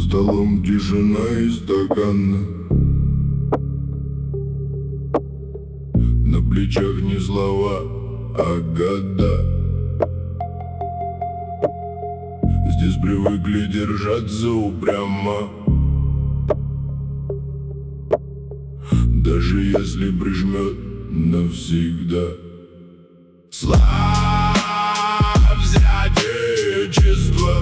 столом тишина и стаканы. На плечах не слова, а года. Здесь привыкли держаться упрямо, даже если прижмет навсегда. Славь Отечество,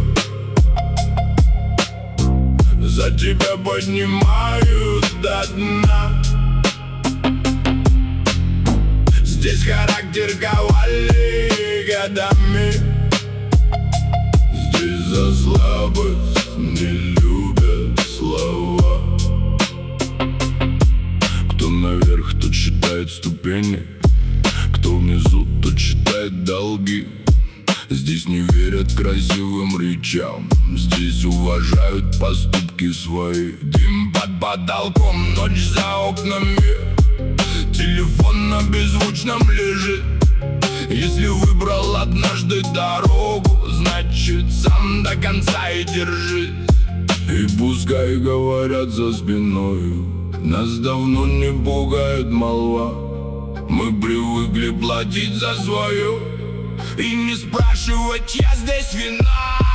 за тебя поднимают до дна. Здесь характер ковали годами. Здесь за слабость не любят слова. Кто наверх, тот считает ступени, кто внизу, тот считает долги. Здесь не верят красивым речам, здесь уважают поступки свои. Дым под потолком, ночь за окнами, телефон на беззвучном лежит. Если выбрал однажды дорогу, значит сам до конца и держись. И пускай говорят за спиною, нас давно не пугает молва. Мы привыкли платить за свое и не спрашивать, чья здесь вина.